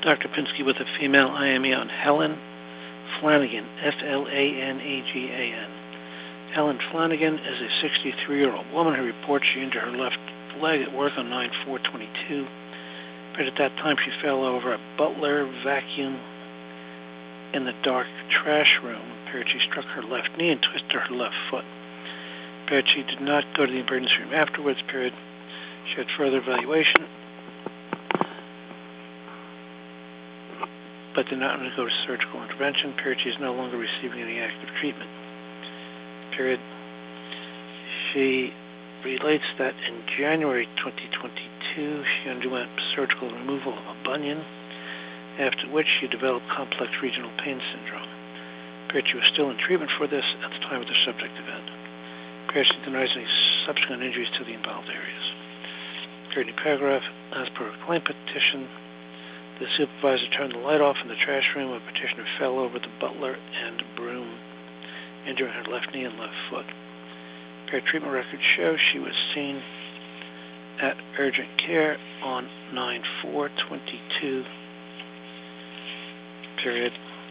Dr. Pinsky with a female IME on Helen Flanagan, Flanagan. Helen Flanagan is a 63-year-old woman who reports she injured her left leg at work on 9/4/22. But at that time, she fell over a Butler vacuum in the dark trash room. Period. She struck her left knee and twisted her left foot. Period. She did not go to the emergency room afterwards. Period. She had further evaluation, but did not undergo surgical intervention. Period. She is no longer receiving any active treatment. Period. She relates that in January 2022, she underwent surgical removal of a bunion, after which she developed complex regional pain syndrome. Period. She was still in treatment for this at the time of the subject event. Period. She denies any subsequent injuries to the involved areas. Period. Paragraph, as per a claim petition, the supervisor turned the light off in the trash room when petitioner fell over the Butler and broom, injuring her left knee and left foot. Period. Treatment records show she was seen at urgent care on 9/4/22. Period.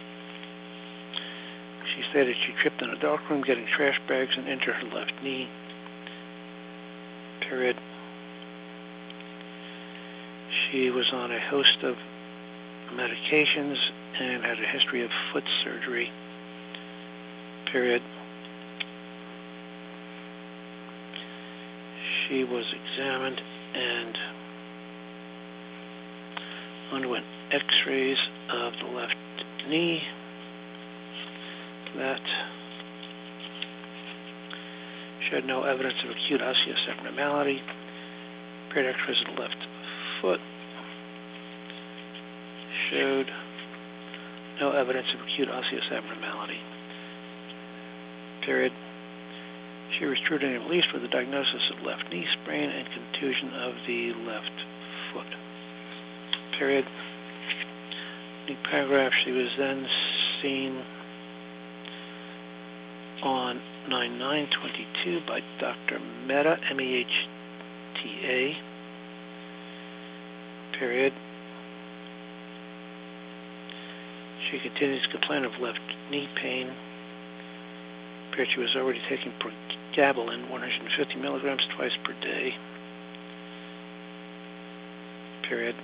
She stated she tripped in a dark room getting trash bags and injured her left knee. Period. She was on a host of medications and had a history of foot surgery. Period. She was examined and underwent x-rays of the left knee. That showed no evidence of acute osseous abnormality. Period. X-rays of the left foot showed no evidence of acute osseous abnormality. Period. She was treated and released with a diagnosis of left knee sprain and contusion of the left foot. Period. New paragraph. She was then seen on 9/9/22 by Dr. Mehta, M-E-H-T-A. Period. She continues to complain of left knee pain. Period. She was already taking pregabalin, 150 milligrams twice per day. Period.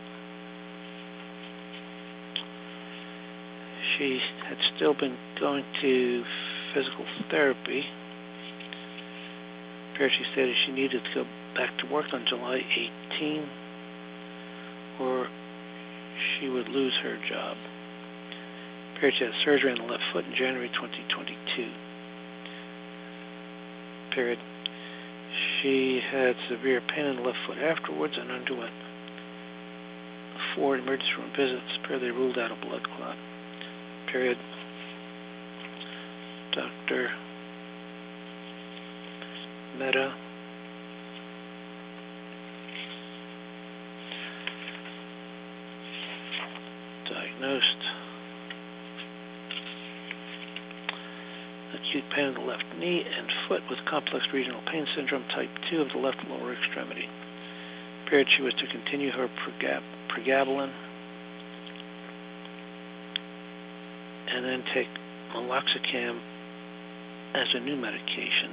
She had still been going to physical therapy. Period. She stated she needed to go back to work on July 18, or she would lose her job. Period. She had surgery on the left foot in January 2022. Period. She had severe pain in the left foot afterwards and underwent 4 emergency room visits. Period. They ruled out a blood clot. Period. Dr. Mehta diagnosed acute pain in the left knee and foot with complex regional pain syndrome type 2 of the left lower extremity. Period. She was to continue her pregabalin and then take meloxicam as a new medication.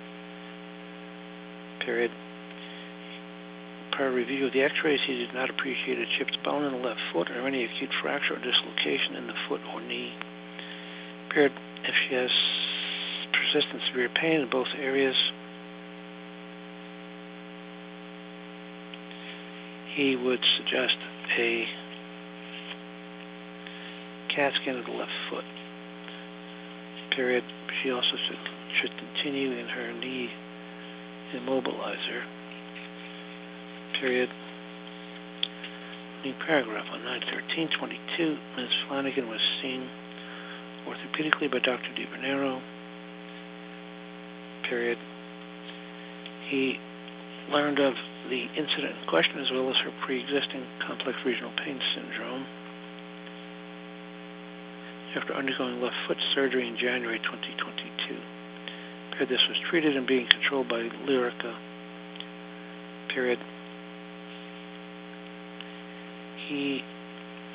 Period. Per review of the x-rays, he did not appreciate a chipped bone in the left foot or any acute fracture or dislocation in the foot or knee. Period. If she has persistent severe pain in both areas, he would suggest a CAT scan of the left foot. Period. She also should continue in her knee immobilizer. Period. New paragraph on 9/13/22. Ms. Flanagan was seen orthopedically by Dr. DiVernero. Period. He learned of the incident in question as well as her pre-existing complex regional pain syndrome after undergoing left foot surgery in January 2022. Period. This was treated and being controlled by Lyrica. Period. He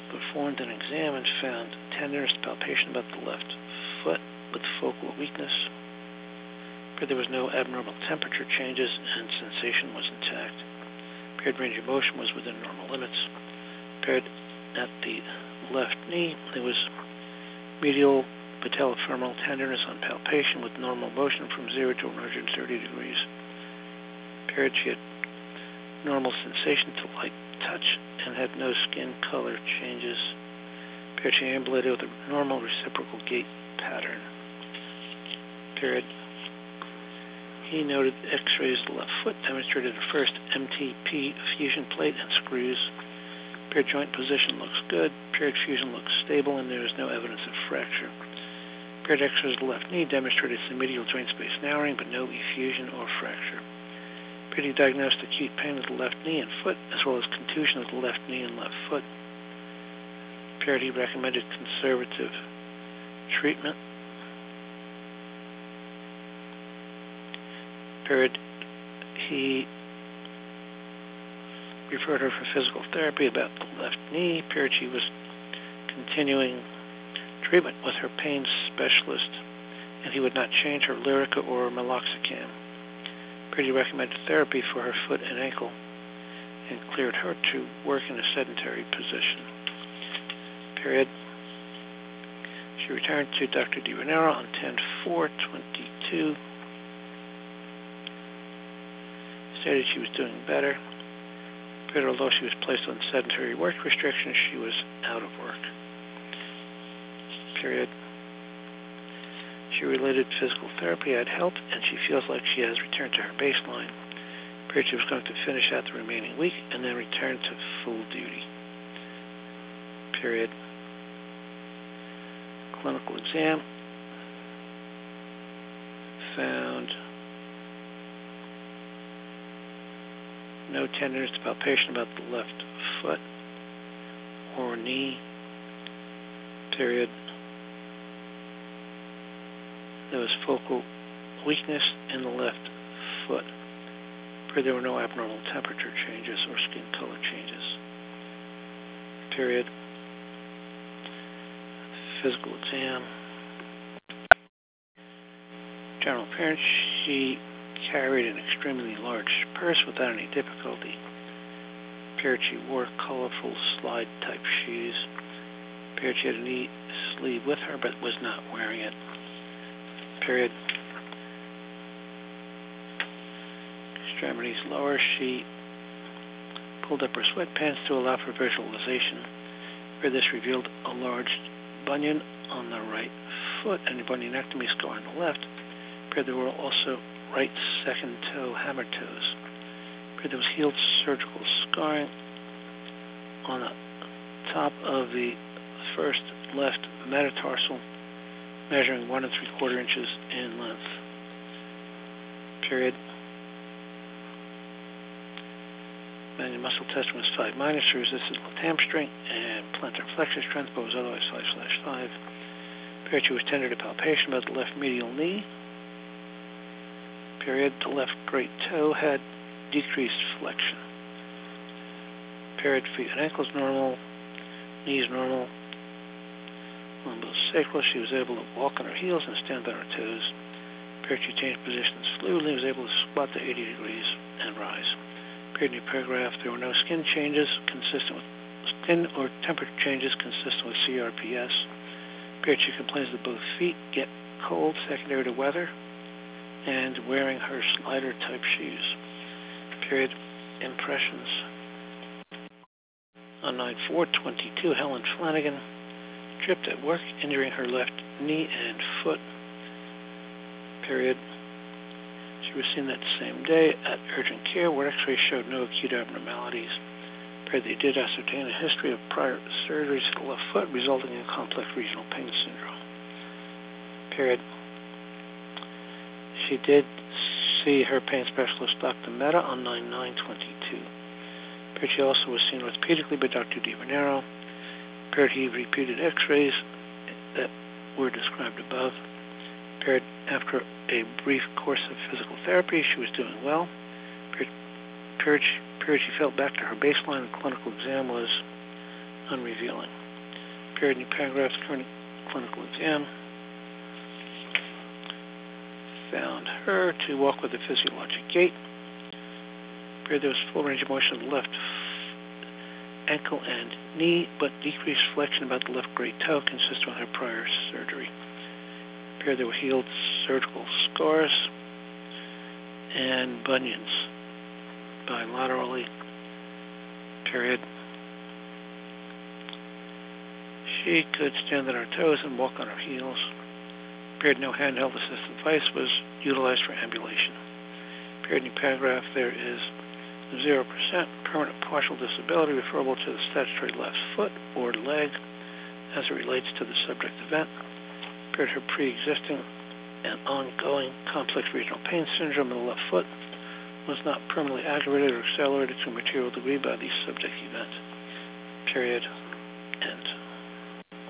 performed an exam and found tenderness and palpation about the left foot with focal weakness. There was no abnormal temperature changes and sensation was intact. Paired range of motion was within normal limits. Paired at the left knee, there was medial patellofemoral tenderness on palpation with normal motion from 0 to 130 degrees. Paired, she had normal sensation to light touch and had no skin color changes. Paired, she ambulated with a normal reciprocal gait pattern. Paired, he noted x-rays of the left foot demonstrated a first MTP fusion plate and screws. Paired joint position looks good. Paired fusion looks stable and there is no evidence of fracture. Paired x-rays of the left knee demonstrated some medial joint space narrowing but no effusion or fracture. Paired, he diagnosed acute pain of the left knee and foot as well as contusion of the left knee and left foot. Paired, he recommended conservative treatment. Paired, he referred her for physical therapy about the left knee. Paired, she was continuing treatment with her pain specialist, and he would not change her Lyrica or meloxicam. Paired, he recommended therapy for her foot and ankle and cleared her to work in a sedentary position. Paired, she returned to Dr. DiRaniero on 10/4/22. Stated she was doing better. But although she was placed on sedentary work restrictions, she was out of work. Period. She related physical therapy had helped, and she feels like she has returned to her baseline. Period. She was going to finish out the remaining week and then return to full duty. Period. Clinical exam found no tenderness to palpation about the left foot or knee. Period. There was focal weakness in the left foot. Period. There were no abnormal temperature changes or skin color changes. Period. Physical exam. General appearance, she carried an extremely large purse without any difficulty. Period. She wore colorful slide-type shoes. Period. She had a knee sleeve with her, but was not wearing it. Period. Extremities lower. She pulled up her sweatpants to allow for visualization. Period. This revealed a large bunion on the right foot and a bunionectomy scar on the left. Period. There were also right second toe hammer toes. Period. There was healed surgical scarring on the top of the first left metatarsal, measuring 1 3/4 inches in length. Period. Manual muscle testing was 5-. She resisted left hamstring and plantar flexor strength, but was otherwise 5/5. Period. She was tender to palpation about the left medial knee. Period. The left great toe had decreased flexion. Period. Feet and ankles normal. Knees normal. Lumbosacral. She was able to walk on her heels and stand on her toes. Period. She changed positions fluidly. Was able to squat to 80 degrees and rise. Period. New paragraph. There were no skin changes consistent with skin or temperature changes consistent with CRPS. Period. She complains that both feet get cold secondary to weather and wearing her slider-type shoes. Period. Impressions. On 9/4/22, Helen Flanagan tripped at work, injuring her left knee and foot. Period. She was seen that same day at urgent care, where x-rays showed no acute abnormalities. Period. They did ascertain a history of prior surgeries to the left foot, resulting in complex regional pain syndrome. Period. She did see her pain specialist, Dr. Mehta, on 9/9/22. Period. She also was seen orthopedically by Dr. DiRaniero. Period. He repeated x-rays that were described above. Period. After a brief course of physical therapy, she was doing well. Period. She felt back to her baseline. The clinical exam was unrevealing. Period, new paragraphs, current clinical exam. Found her to walk with a physiologic gait. Period, there was full range of motion of the left ankle and knee, but decreased flexion about the left great toe, consistent with her prior surgery. Period, there were healed surgical scars and bunions bilaterally. Period. She could stand on her toes and walk on her heels. Period, no handheld assistive device was utilized for ambulation. Period, new paragraph, there is 0% permanent partial disability referable to the statutory left foot or leg as it relates to the subject event. Period, her pre-existing and ongoing complex regional pain syndrome in the left foot was not permanently aggravated or accelerated to a material degree by the subject event. Period.